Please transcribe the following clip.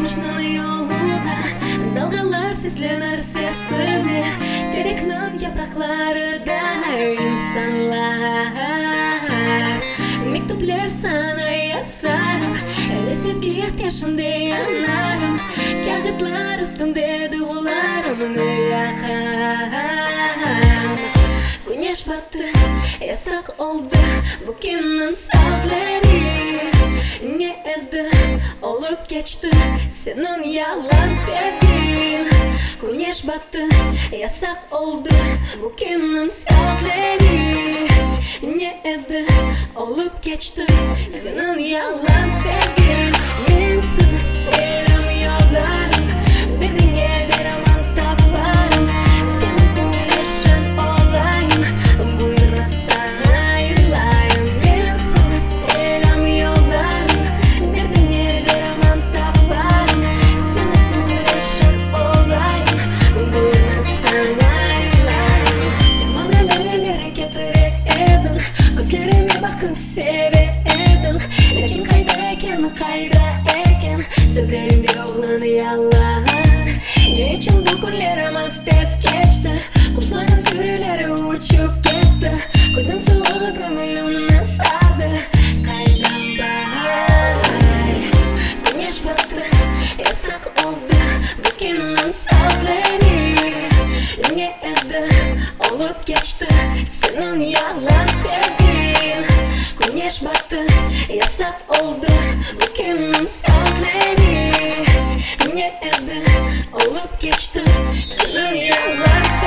geçmişnin yolunda dalgalar seslenir sesini, tereknin yapraklarında insanlar. Mektuplar sana yazarım, ne sevgi ateşinde yanarım, kağıtlar üstünde duygularımı yakarım. Güneş battı, yasak oldu bu kimin sözleri? Ne elde olup geçti senin yalan sevgin? Güneş battı, yasak oldu bu kimin sözleri? Ne elde olup geçti senin yalan sevgin? Ben sana selam yollarım, derdine derman taparım, senin güneşin olayım, buyurma sana ayırlayım. Ben sana selam yollarım, derdine derman taparım, senin güneşin olayım, buyurma sana ayırlayım. Sen bana neler getirip edin, gözlerime bakıp sevedin, lakin kaydayken kayda eken sözlerimde oğlan yalan. Ne için bu günlerimiz tez geçti, kuşların sürüleri uçup gitti, gözden soluğu gönlümü sardı, kaydam bay. Güneş battı, yasak oldu bu kimin sözleri? Ne elde olup geçti senin yalan sevgin? Güneş battı, yasak oldu bu kimin sözleri? Ne elde olup geçti senin yalan sevgin?